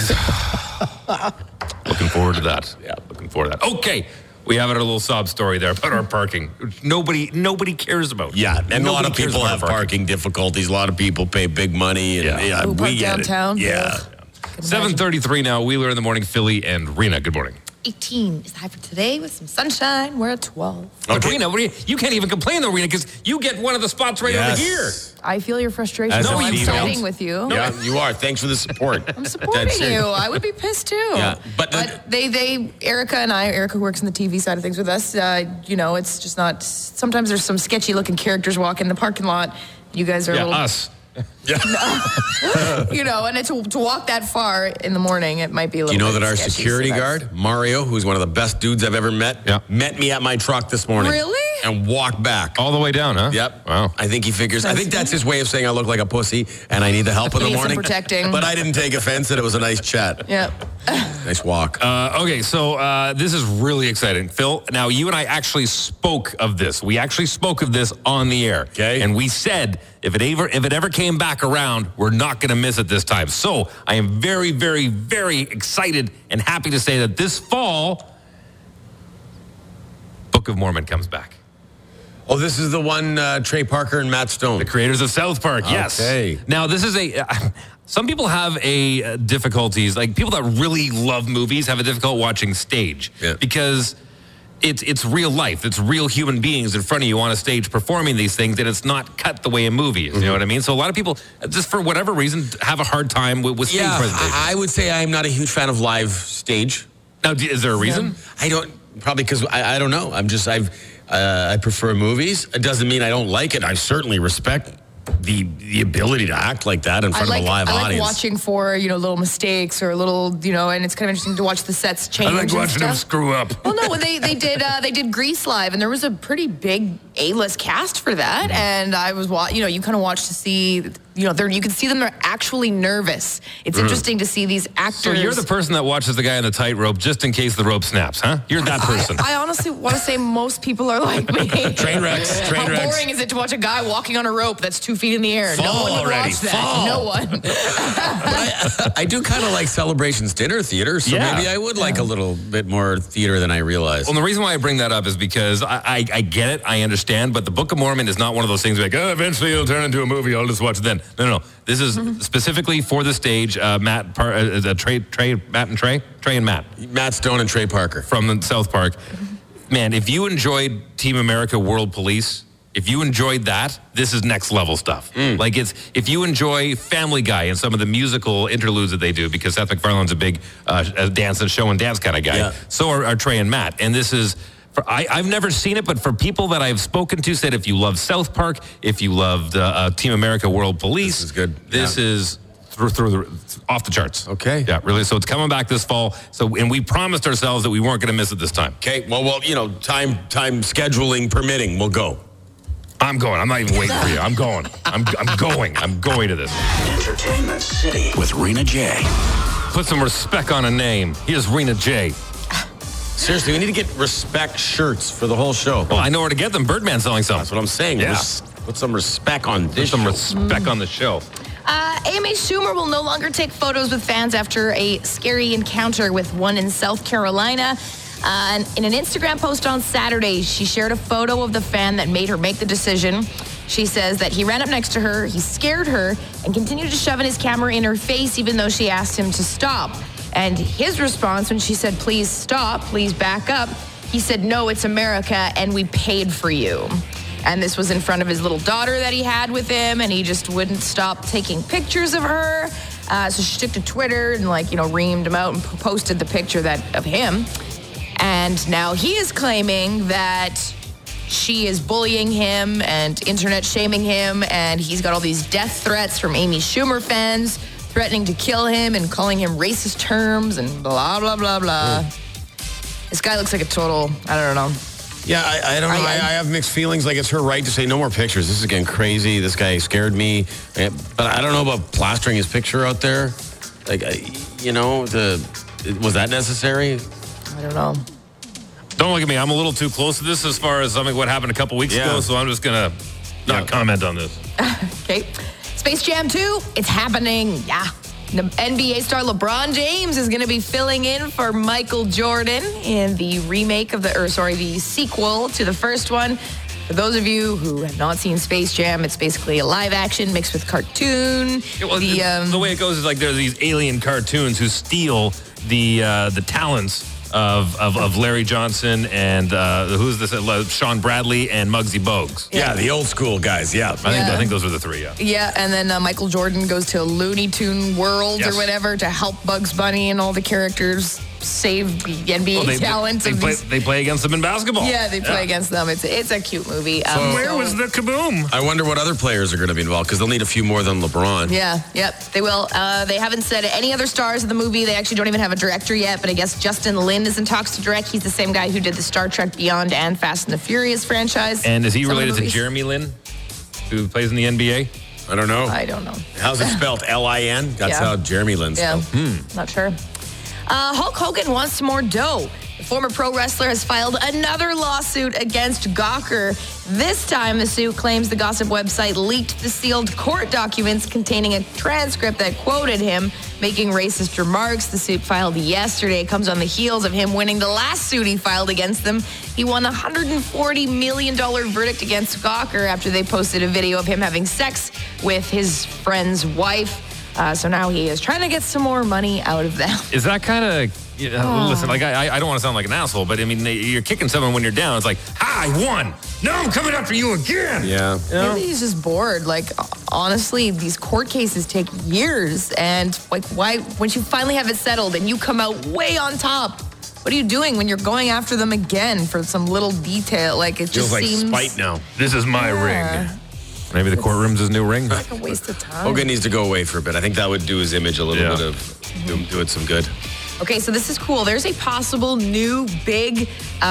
Looking forward to that. Yeah, looking forward to that. Okay. We have a little sob story there about our parking. Nobody cares about. Yeah, and a lot of people have parking difficulties. A lot of people pay big money. And we get downtown. It. Yeah. 7:33 now. Wheeler in the morning. Philly and Rena. Good morning. 18 is the high for today with some sunshine. We're at 12. Okay. Rena, you can't even complain though, Rena, because you get one of the spots right over here. I feel your frustration. No, I'm siding with you. Yeah, you are. Thanks for the support. I'm supporting you. I would be pissed too. Yeah, but Erica who works in the TV side of things with us, it's just not, sometimes there's some sketchy looking characters walking the parking lot. You guys are us. You know, and to walk that far in the morning, it might be a little. You know bit that our sketchy, security so guard, Mario, who's one of the best dudes I've ever met, met me at my truck this morning. Really? And walked back. All the way down, huh? Yep. Wow. I think he figures, I think that's his way of saying I look like a pussy and I need the help in the Need some morning. protecting. But I didn't take offense and it was a nice chat. Yep. Nice walk. Okay, so this is really exciting. Phil, now you and I actually spoke of this. We actually spoke of this on the air. Okay. And we said if it ever came back around, we're not going to miss it this time. So I am very, very, very excited and happy to say that this fall, Book of Mormon comes back. Oh, this is the one Trey Parker and Matt Stone. The creators of South Park, yes. Okay. Now, this is some people have difficulties, like people that really love movies have a difficult watching stage because it's real life. It's real human beings in front of you on a stage performing these things, and it's not cut the way a movie is. You know what I mean? So a lot of people, just for whatever reason, have a hard time with stage presentations. I would say I'm not a huge fan of live stage. Now, is there a reason? I don't, probably because I don't know. I prefer movies. It doesn't mean I don't like it. I certainly respect the ability to act like that in front of a live audience. I like watching for, little mistakes or little, and it's kind of interesting to watch the sets change. I like watching them screw up. Well, no, when they did Grease live, and there was a pretty big A-list cast for that, and I was, you kind of watch to see, you can see them, they're actually nervous. It's interesting to see these actors. So you're the person that watches the guy on the tightrope just in case the rope snaps, huh? You're that person. I honestly want to say most people are like me. Train wrecks. How boring is it to watch a guy walking on a rope that's 2 feet in the air? Fall no one would already. watch that. Fall. No one. I do kind of like Celebrations dinner theater, so maybe I would like a little bit more theater than I realized. Well, the reason why I bring that up is because I get it, I understand, but the Book of Mormon is not one of those things like, eventually it'll turn into a movie, I'll just watch it then. No. This is specifically for the stage. Matt and Matt Stone and Trey Parker. From the South Park. Man, if you enjoyed Team America World Police, if you enjoyed that, this is next level stuff. Like if you enjoy Family Guy and some of the musical interludes that they do, because Seth MacFarlane's a big dance and show and dance kind of guy. Yeah. So are Trey and Matt. And this is, I've never seen it, but for people that I've spoken to said if you love South Park, if you loved Team America World Police, this is good. This is off the charts. Okay. Yeah, really. So it's coming back this fall. And we promised ourselves that we weren't going to miss it this time. Okay. Well, time scheduling permitting, we'll go. I'm going. I'm not even waiting for you. I'm going. I'm going. I'm going to this. Entertainment City with Rena J. Put some respect on a name. Here's Rena J. Seriously, we need to get respect shirts for the whole show. Well, I know where to get them. Birdman's selling some. That's what I'm saying. Yeah. Put some respect on this. Put some respect on the show. Amy Schumer will no longer take photos with fans after a scary encounter with one in South Carolina. In an Instagram post on Saturday, she shared a photo of the fan that made her make the decision. She says that he ran up next to her, he scared her, and continued to shove his camera in her face even though she asked him to stop. And his response when she said, please stop, please back up, he said, no, it's America, and we paid for you. And this was in front of his little daughter that he had with him, and he just wouldn't stop taking pictures of her. So she took to Twitter and, reamed him out and posted the picture of him. And now he is claiming that she is bullying him and internet shaming him, and he's got all these death threats from Amy Schumer fans threatening to kill him and calling him racist terms and blah, blah, blah, blah. This guy looks like a total, I don't know. Yeah, I don't know. I have mixed feelings. Like, it's her right to say no more pictures. This is getting crazy. This guy scared me. But I don't know about plastering his picture out there. Like, was that necessary? I don't know. Don't look at me. I'm a little too close to this as far as what happened a couple weeks ago, so I'm just going to not comment on this. Okay. Space Jam 2, it's happening. Yeah. The NBA star LeBron James is going to be filling in for Michael Jordan in the the sequel to the first one. For those of you who have not seen Space Jam, it's basically a live action mixed with cartoon. The way it goes is there's these alien cartoons who steal the talents of Larry Johnson and who's this? Sean Bradley and Muggsy Bogues. Yeah, the old school guys. Yeah, I think those are the three. Yeah. Yeah, and then Michael Jordan goes to Looney Tune World or whatever to help Bugs Bunny and all the characters. save the NBA talent. They play against them in basketball. Yeah, they play against them. It's a cute movie. Where was the kaboom? I wonder what other players are going to be involved because they'll need a few more than LeBron. Yeah, yep, they will. They haven't said any other stars of the movie. They actually don't even have a director yet, but I guess Justin Lin is in talks to direct. He's the same guy who did the Star Trek Beyond and Fast and the Furious franchise. And is he related to Jeremy Lin, who plays in the NBA? I don't know. How's it spelled? L-I-N? That's how Jeremy Lin's spelled. Not sure. Hulk Hogan wants some more dough. The former pro wrestler has filed another lawsuit against Gawker. This time, the suit claims the gossip website leaked the sealed court documents containing a transcript that quoted him making racist remarks. The suit filed yesterday comes on the heels of him winning the last suit he filed against them. He won a $140 million verdict against Gawker after they posted a video of him having sex with his friend's wife. So now he is trying to get some more money out of them. Is that kind of, listen, like I don't want to sound like an asshole, but I mean, you're kicking someone when you're down. It's like, I won. Now I'm coming after you again. Yeah. Maybe he's just bored. Like, honestly, these court cases take years. And like, why, once you finally have it settled and you come out way on top, what are you doing when you're going after them again for some little detail? Like, it just feels seems like spite now. This is my ring. Maybe the courtroom's his new ring. Like a waste of time. Hogan needs to go away for a bit. I think that would do his image a little bit of do it some good. Okay, so this is cool. There's a possible new big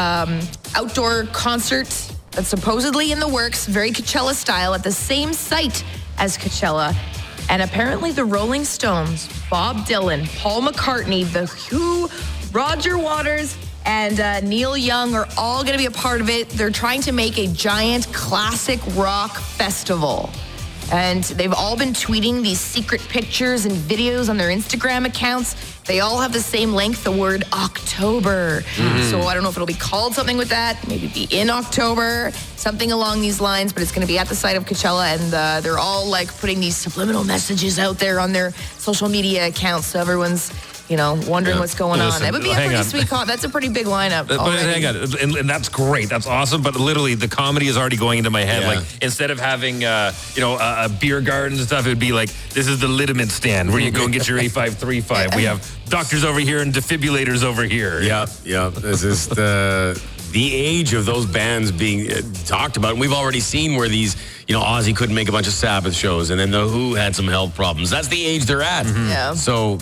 outdoor concert that's supposedly in the works, very Coachella style, at the same site as Coachella. And apparently the Rolling Stones, Bob Dylan, Paul McCartney, The Who, Roger Waters, and Neil Young are all going to be a part of it. They're trying to make a giant classic rock festival. And they've all been tweeting these secret pictures and videos on their Instagram accounts. They all have the same length, the word October. So I don't know if it'll be called something with that, maybe be in October, something along these lines, but it's going to be at the site of Coachella, and they're all like putting these subliminal messages out there on their social media accounts, so everyone's wondering what's going on. It would be a pretty sweet That's a pretty big lineup. But hang on, and that's great. That's awesome. But literally, the comedy is already going into my head. Like, instead of having, a beer garden and stuff, it would be like, this is the Liniment stand where you go and get your A535. We have doctors over here and defibrillators over here. Yeah. This is the age of those bands being talked about. And we've already seen where these, Ozzy couldn't make a bunch of Sabbath shows, and then the Who had some health problems. That's the age they're at. Yeah. So,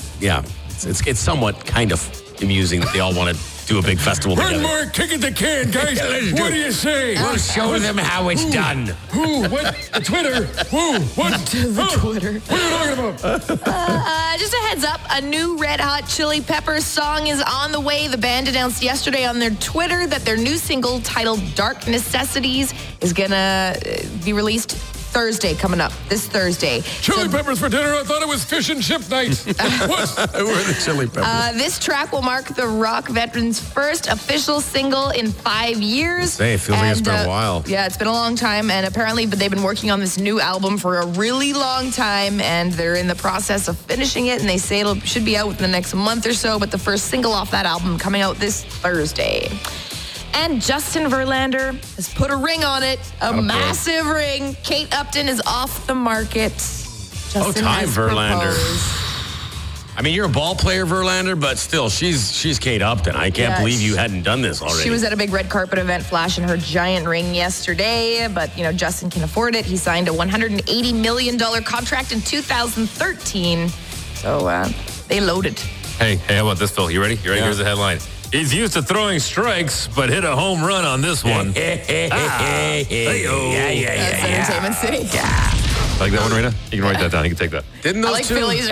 it's somewhat kind of amusing that they all want to do a big festival together. One more kick at the can, guys. What do you say? We'll show them how it's done. Who? What? The Twitter? Who? What? The Twitter. What are you talking about? Just a heads up, a new Red Hot Chili Peppers song is on the way. The band announced yesterday on their Twitter that their new single titled Dark Necessities is going to be released Thursday, coming up this Thursday. Chili peppers for dinner? I thought it was fish and chip night. What? Who are the Chili Peppers? This track will mark the rock veteran's first official single in 5 years. It feels like it's been a while. Yeah, it's been a long time, and apparently they've been working on this new album for a really long time, and they're in the process of finishing it, and they say it should be out within the next month or so, but the first single off that album coming out this Thursday. And Justin Verlander has put a ring on it, a massive ring. Kate Upton is off the market. Justin has Verlander. proposed. I mean, you're a ball player, Verlander, but still, she's Kate Upton. I can't believe you hadn't done this already. She was at a big red carpet event flashing her giant ring yesterday, but, Justin can afford it. He signed a $180 million contract in 2013. So they loaded. Hey, how about this, Phil? You ready? Here's the headline. He's used to throwing strikes, but hit a home run on this one. That's Entertainment City. Like that one, Rita? You can write that down. You can take that. Didn't those I like two? Phillies.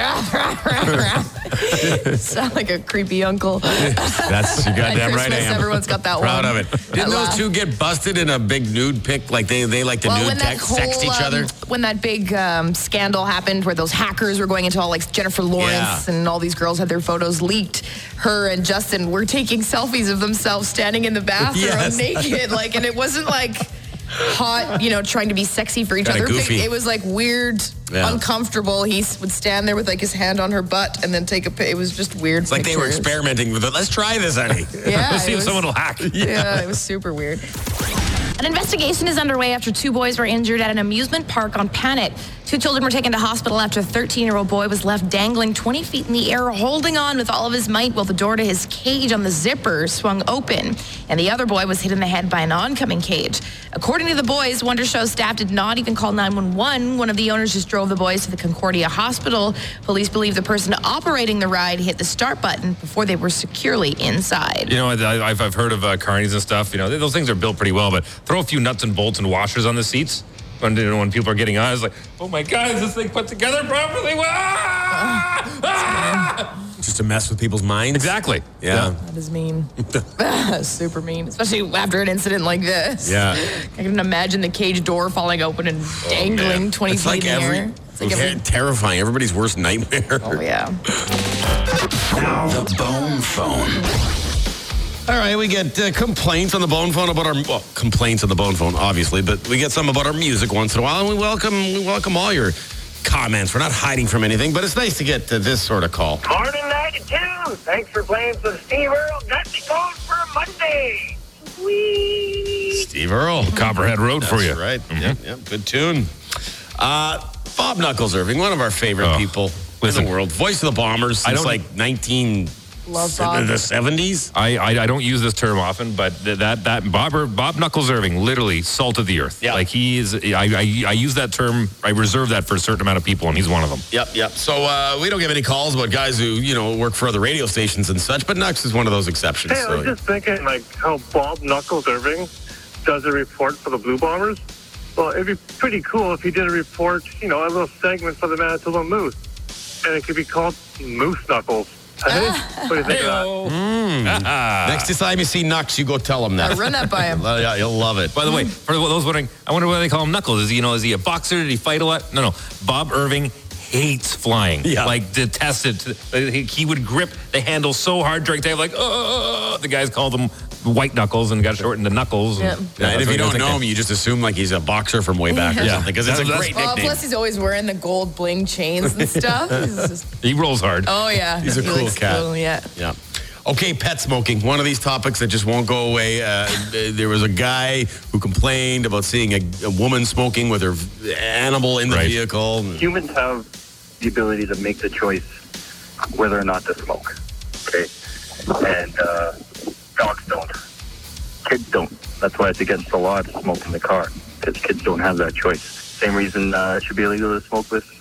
Sound like a creepy uncle. That's you goddamn right I am. Everyone's got that Proud one. of it. Didn't those two get busted in a big nude pic? Like they like to nude sext each other? When that big scandal happened where those hackers were going into all like Jennifer Lawrence and all these girls had their photos leaked, her and Justin were taking selfies of themselves standing in the bathroom naked. And it wasn't like hot, trying to be sexy for each other. Goofy. It was like weird, uncomfortable. He would stand there with like his hand on her butt and then take a pic. It was just weird. It's like they were experimenting with it. Let's try this, honey. Let's see if someone will hack. Yeah, it was super weird. An investigation is underway after two boys were injured at an amusement park on Panet. 2 children were taken to hospital after a 13-year-old boy was left dangling 20 feet in the air, holding on with all of his might while the door to his cage on the zipper swung open. And the other boy was hit in the head by an oncoming cage. According to the boys, Wonder Show staff did not even call 911. One of the owners just drove the boys to the Concordia Hospital. Police believe the person operating the ride hit the start button before they were securely inside. You know, I've heard of carnies and stuff. You know, those things are built pretty well, but throw a few nuts and bolts and washers on the seats when people are getting on. It's like, oh my God, is this thing put together properly? Just to mess with people's minds. Exactly. Yeah. That is mean. Super mean, especially after an incident like this. Yeah. I can imagine the cage door falling open and dangling 20 It's feet like in the air. It's terrifying. Everybody's worst nightmare. Oh, yeah. Now the Bone Phone. All right, we get complaints on the Bone Phone about complaints on the Bone Phone, obviously, but we get some about our music once in a while, and we welcome all your comments. We're not hiding from anything, but it's nice to get this sort of call. Morning 92. Thanks for playing some Steve Earle. Got me going for a Monday. Whee! Steve Earle. Copperhead Road for you. Right. Yep, good tune. Bob Knuckles Irving, one of our favorite people in the world. Voice of the Bombers since like 1970s. I don't use this term often, but that Bob Knuckles Irving, literally salt of the earth. Yeah. Like he is. I use that term. I reserve that for a certain amount of people, and he's one of them. Yep. So we don't get any calls about guys who work for other radio stations and such, but Nux is one of those exceptions. Hey, I was just thinking, like, how Bob Knuckles Irving does a report for the Blue Bombers. Well, it'd be pretty cool if he did a report, a little segment for the Manitoba Moose. And it could be called Moose Knuckles. Hey? What do you think of that? Next time you see Nux, you go tell him that. Run up by him. Yeah, you'll love it. By the way, for those wondering, I wonder why they call him Knuckles. Is he a boxer? Did he fight a lot? No. Bob Irving hates flying. Yeah. Like, detested. He would grip the handle so hard during time, like, the guys called him White Knuckles and got shortened to Knuckles. Yep. And if you don't know him, you just assume like he's a boxer from way back or something, because it's a great nickname. Plus, he's always wearing the gold bling chains and stuff. He rolls hard. Oh, yeah. He's a cool cat. Cool, yeah. Okay, pet smoking. One of these topics that just won't go away. There was a guy who complained about seeing a woman smoking with her animal in the vehicle. Humans have the ability to make the choice whether or not to smoke. Okay? And dogs don't. Kids don't. That's why it's against the law to smoke in the car, because kids don't have that choice. Same reason it should be illegal to smoke with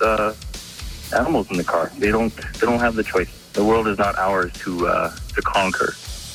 animals in the car. They don't have the choice. The world is not ours to conquer.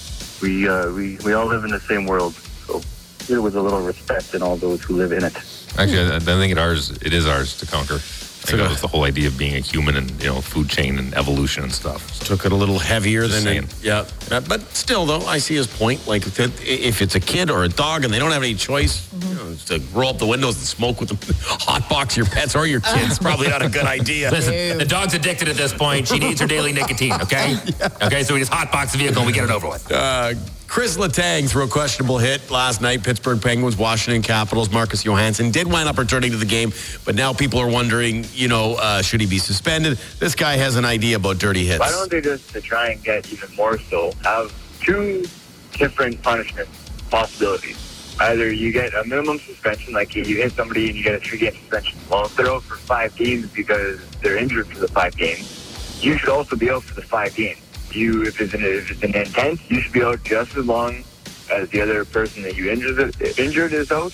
We all live in the same world. So here with a little respect in all those who live in it. Actually, I think it is ours to conquer. I think that's the whole idea of being a human and food chain and evolution and stuff. So. Took it a little heavier Just than saying. but still though, I see his point. Like if it's a kid or a dog and they don't have any choice, to roll up the windows and smoke with them, hotbox your pets or your kids, probably not a good idea. Listen, the dog's addicted at this point. She needs her daily nicotine. Okay, okay. So we just hotbox the vehicle and we get it over with. Chris Letang threw a questionable hit last night. Pittsburgh Penguins, Washington Capitals. Marcus Johansson did wind up returning to the game, but now people are wondering, should he be suspended? This guy has an idea about dirty hits. Why don't they just, to try and get even more so, have two different punishment possibilities? Either you get a minimum suspension, like you hit somebody and you get a 3-game suspension. Well, if they're out for 5 games because they're injured for the 5 games, you should also be out for the 5 games. If it's an intent, you should be out just as long as the other person that you injured is out,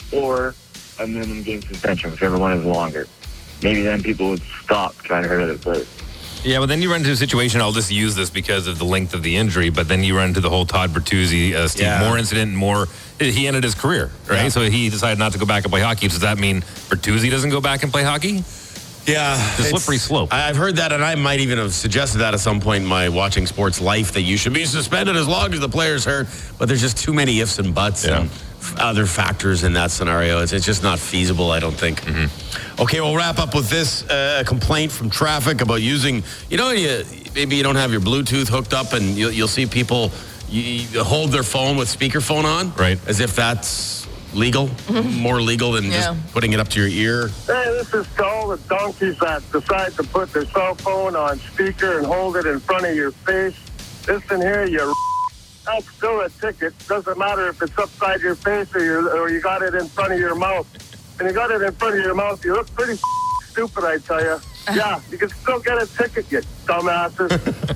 or a minimum game suspension, whichever one is longer. Maybe then people would stop trying to hurt other players. Yeah, but then you run into a situation, I'll just use this because of the length of the injury, but then you run into the whole Todd Bertuzzi, Steve Moore incident, he ended his career, right? Yeah. So he decided not to go back and play hockey. Does that mean Bertuzzi doesn't go back and play hockey? Yeah. It's a slippery slope. I've heard that, and I might even have suggested that at some point in my watching sports life, that you should be suspended as long as the player's hurt, but there's just too many ifs and buts and other factors in that scenario. It's just not feasible, I don't think. Mm-hmm. Okay, we'll wrap up with this complaint from traffic about using, maybe you don't have your Bluetooth hooked up, and you'll see people you hold their phone with speakerphone on, right? As if that's legal, more legal than just putting it up to your ear. Hey, this is to all the donkeys that decide to put their cell phone on speaker and hold it in front of your face. Listen here, that's still a ticket. Doesn't matter if it's upside your face or you got it in front of your mouth. And you got it in front of your mouth, you look pretty stupid, I tell you. Yeah, you can still get a ticket, you dumbasses.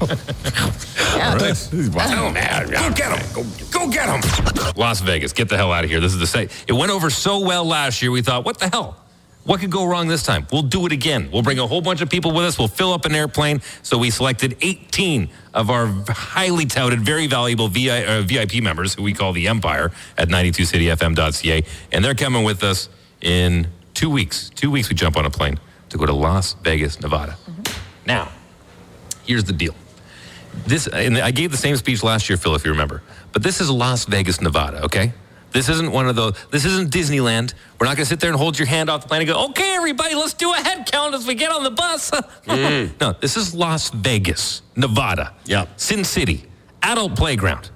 All right. Wow. Man. Go get him. Go get him. Las Vegas, get the hell out of here. This is the same. It went over so well last year, we thought, what the hell? What could go wrong this time? We'll do it again. We'll bring a whole bunch of people with us. We'll fill up an airplane. So we selected 18 of our highly touted, very valuable VIP members, who we call the Empire, at 92cityfm.ca. And they're coming with us in 2 weeks. 2 weeks we jump on a plane to go to Las Vegas, Nevada. Now, here's the deal. And I gave the same speech last year, Phil, if you remember. But this is Las Vegas, Nevada, okay? This isn't one of those, this isn't Disneyland. We're not going to sit there and hold your hand off the plane and go, okay, everybody, let's do a head count as we get on the bus. No, this is Las Vegas, Nevada. Yeah. Sin City, adult playground.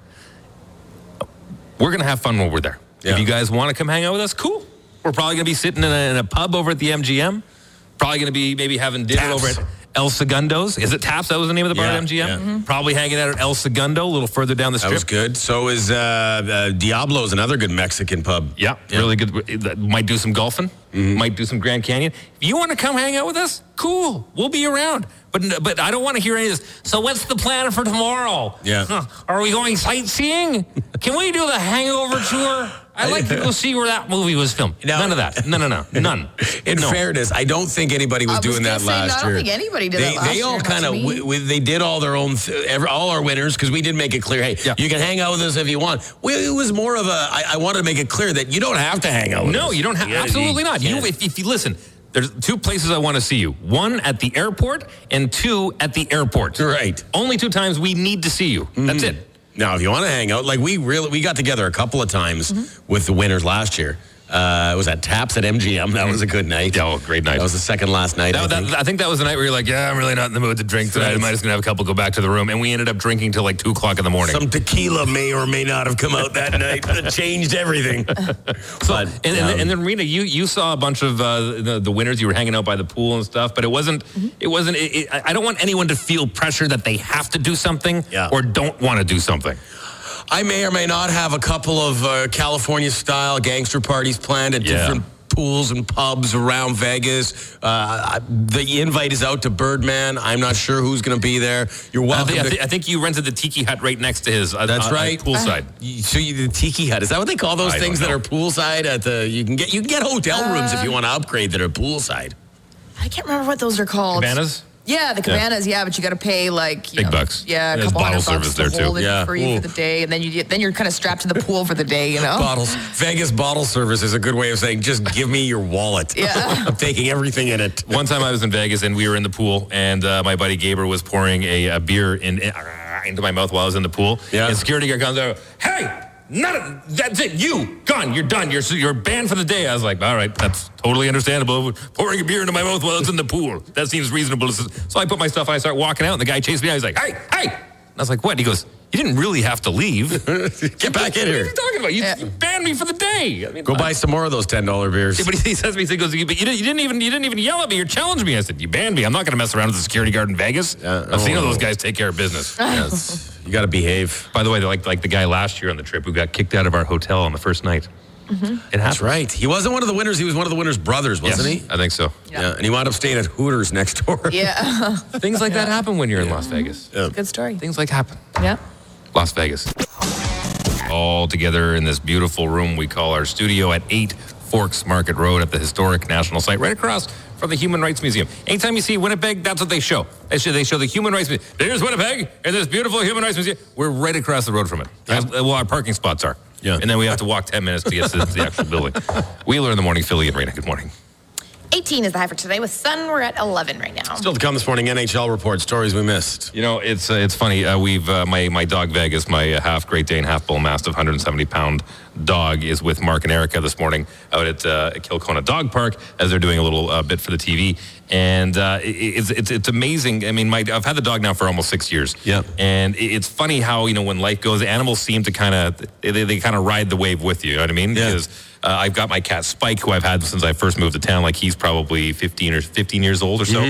We're going to have fun while we're there. Yeah. If you guys want to come hang out with us, cool. We're probably going to be sitting in a pub over at the MGM. Probably going to be maybe having dinner Taps. over at El Segundo's. Is it Taps? That was the name of the bar at MGM? Yeah. Probably hanging out at El Segundo, a little further down the That strip. was good. So is Diablo's, another good Mexican pub. Yeah, really good. Might do some golfing. Might do some Grand Canyon. If you want to come hang out with us, cool. We'll be around. But I don't want to hear any of this. So what's the plan for tomorrow? Yeah. Are we going sightseeing? Can we do the Hangover tour? I'd like to go see where that movie was filmed. No. None of that. No. None. In fairness, I don't think anybody was doing that last I year. don't think anybody did that last They all year. kind of, they did all their own, all our winners, because we did make it clear, hey, you can hang out with us if you want. It was more of I wanted to make it clear that you don't have to hang out with us. No, you don't have. Absolutely not. If you listen, there's two places I want to see you. One at the airport and two at the airport. Right. Only 2 times we need to see you. That's it. Now, if you want to hang out, like we got together a couple of times with the winners last year. It was at Taps at MGM. That was a good night. Oh, great night. That was the second last night. I think that was the night where you're like, yeah, I'm really not in the mood to drink tonight. I might just going to have a couple go back to the room. And we ended up drinking till like 2 o'clock in the morning. Some tequila may or may not have come out that night. That changed everything. And then Rena, you saw a bunch of the winners. You were hanging out by the pool and stuff, but it wasn't. I don't want anyone to feel pressure that they have to do something or don't want to do something. I may or may not have a couple of California-style gangster parties planned at different pools and pubs around Vegas. The invite is out to Birdman. I'm not sure who's going to be there. You're welcome. I think you rented the Tiki Hut right next to his. That's right. Poolside. So the Tiki Hut, is that what they call those things that are poolside? You can get hotel rooms if you want to upgrade that are poolside. I can't remember what those are called. Cabanas? Yeah, the cabanas. Yeah, but you got to pay like big bucks. Yeah, a There's couple bottle $100 service there to too. hold it for you for the day, and then you're kind of strapped to the pool for the day. You know, bottles. Vegas bottle service is a good way of saying just give me your wallet. Yeah, I'm taking everything in it. One time I was in Vegas and we were in the pool, and my buddy Gabriel was pouring a beer into my mouth while I was in the pool. Yeah, and security guard comes over. Hey. That's it. You gone. You're done. You're banned for the day. I was like, all right, that's totally understandable. Pouring a beer into my mouth while it's in the pool. That seems reasonable. So I put my stuff on. I start walking out, and the guy chased me out. He's like, hey. And I was like, what? He goes, you didn't really have to leave. Get back in here. What are you talking about? You banned me for the day. I mean, go buy some more of those $10 beers. Yeah, but he says to me, he goes, but you didn't even yell at me. You challenged me. I said, you banned me. I'm not going to mess around with the security guard in Vegas. I've seen all those guys take care of business. Yes. You got to behave. By the way, like the guy last year on the trip who got kicked out of our hotel on the first night. It happened. That's right. He wasn't one of the winners. He was one of the winners' brothers, wasn't he? I think so. Yeah. And he wound up staying at Hooters next door. Yeah. Things like that happen when you're in Las Vegas. Yeah. Good story. Things like happen. Yeah. Las Vegas. All together in this beautiful room we call our studio at 8 Forks Market Road at the historic national site right across from the Human Rights Museum. Anytime you see Winnipeg, that's what they show. They show the Human Rights Museum. There's Winnipeg and this beautiful Human Rights Museum. We're right across the road from it. Well, our parking spots are. Yeah. And then we have to walk 10 minutes to get to the actual building. Wheeler in the morning, Philly and Rena. Good morning. 18 is the high for today. With sun, we're at 11 right now. Still to come this morning, NHL report, stories we missed. You know, it's funny. We've my dog Vegas, my half Great Dane, half Bull Mastiff, 170-pound dog is with Mark and Erica this morning out at Kilcona Dog Park as they're doing a little bit for the TV. And it's amazing. I mean, I've had the dog now for almost 6 years. Yeah. And it's funny how, when life goes, animals seem to kind of, they kind of ride the wave with you. You know what I mean? Yeah. Because I've got my cat Spike, who I've had since I first moved to town. Like he's probably 15 years old or so. Mm-hmm.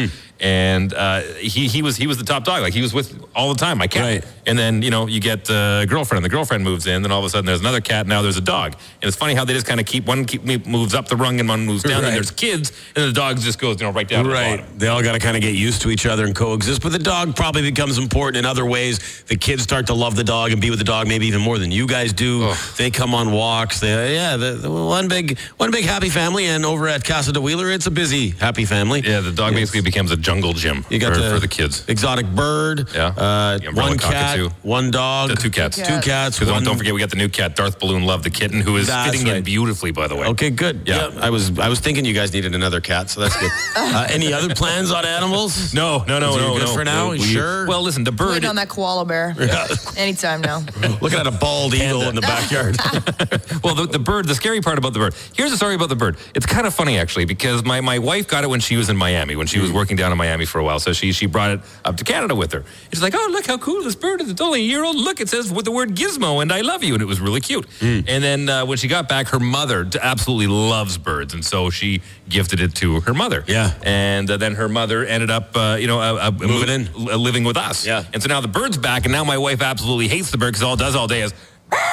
And he was the top dog. Like, he was with all the time, my cat. Right. And then, you get a girlfriend, and the girlfriend moves in, then all of a sudden there's another cat, now there's a dog. And it's funny how they just kind of one moves up the rung and one moves down, Right. and there's kids, and the dog just goes, right down to the bottom. They all got to kind of get used to each other and coexist. But the dog probably becomes important in other ways. The kids start to love the dog and be with the dog maybe even more than you guys do. They come on walks. The one big happy family. And over at Casa de Wheeler, it's a busy happy family. Yeah, the dog basically becomes a jungle gym You got for the kids. Exotic bird. Yeah. The umbrella One cat. cockatoo. One dog. The two cats. Two cats. Because don't forget, we got the new cat, Darth Balloon Love, the kitten, who is That's fitting in right. beautifully, by the way. Okay, good. Yeah. I was thinking you guys needed another cat, so that's good. Any other plans on animals? No. Good for now? We- Sure? Well, listen, the bird. Waiting on that koala bear. Anytime now. Looking at a bald eagle in the backyard. Well, the bird, the scary part about the bird. Here's a story about the bird. It's kind of funny, actually, because my wife got it when she was in Miami, when she was working down in Miami for a while. So she brought it up to Canada with her. It's like, oh, look how cool this bird is. It's only a year old. Look, it says with the word gizmo and I love you. And it was really cute. And then when she got back, her mother absolutely loves birds. And so she gifted it to her mother. Yeah. And then her mother ended up, Moving in. living with us. Yeah. And so now the bird's back, and now my wife absolutely hates the bird because all it does all day is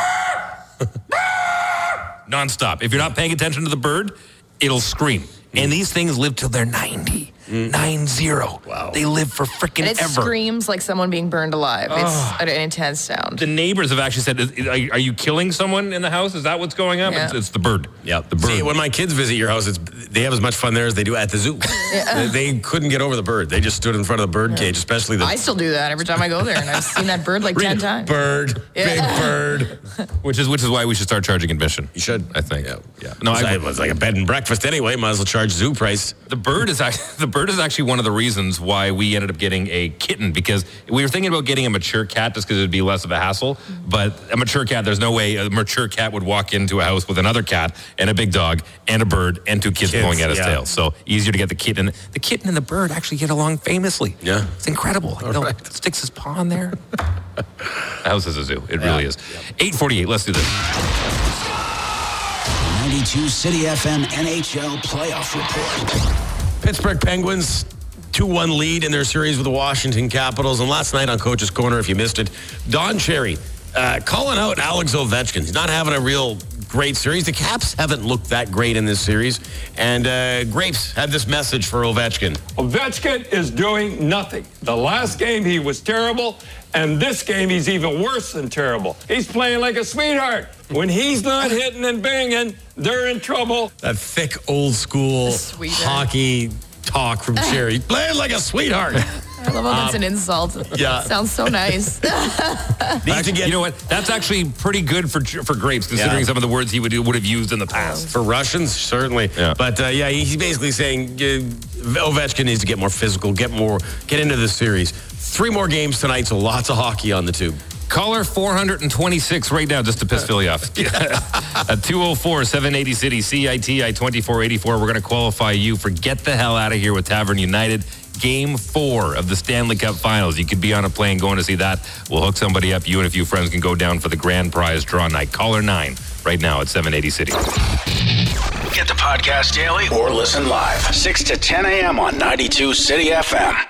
nonstop. If you're not paying attention to the bird, it'll scream. And these things live till they're 90. 90. Wow. They live for freaking And it ever. screams like someone being burned alive. It's an intense sound. The neighbors have actually said, are you killing someone in the house? Is that what's going on? Yeah. It's the bird. Yeah, the bird. See, when my kids visit your house, they have as much fun there as they do at the zoo. They couldn't get over the bird. They just stood in front of the bird cage, especially the I still do that every time I go there, and I've seen that bird like 10 times. bird, big bird. which is why we should start charging admission. You should, I think. Yeah. No, It was like a bed and breakfast anyway. Might as well charge zoo price. The bird is actually one of the reasons why we ended up getting a kitten, because we were thinking about getting a mature cat just because it would be less of a hassle. But a mature cat, there's no way a mature cat would walk into a house with another cat and a big dog and a bird and two kids pulling at his tail. So easier to get the kitten. The kitten and the bird actually get along famously. Yeah. It's incredible. Sticks his paw in there. The house is a zoo. It really is. 8:48. Let's do this. 92 City FM NHL playoff report. Pittsburgh Penguins 2-1 lead in their series with the Washington Capitals. And last night on Coach's Corner, if you missed it, Don Cherry calling out Alex Ovechkin. He's not having a real great series. The Caps haven't looked that great in this series. And Grapes had this message for Ovechkin. Ovechkin is doing nothing. The last game he was terrible, and this game he's even worse than terrible. He's playing like a sweetheart. When he's not hitting and banging, they're in trouble. That thick, old school hockey talk from Cherry. Playing like a sweetheart. I love how that's an insult. Yeah. Sounds so nice. You know what? That's actually pretty good for Grapes, considering some of the words he would have used in the past. For Russians, certainly. Yeah. But he's basically saying Ovechkin needs to get more physical, get into the series. 3 more games tonight, so lots of hockey on the tube. Caller 426 right now just to piss Philly off. 204-780 City, CITI 2484. We're going to qualify you for Get the Hell Out of Here with Tavern United. Game 4 of the Stanley Cup Finals. You could be on a plane going to see that. We'll hook somebody up. You and a few friends can go down for the grand prize draw night. Caller 9 right now at 780 City. Get the podcast daily or listen live 6 to 10 a.m. on 92 City FM.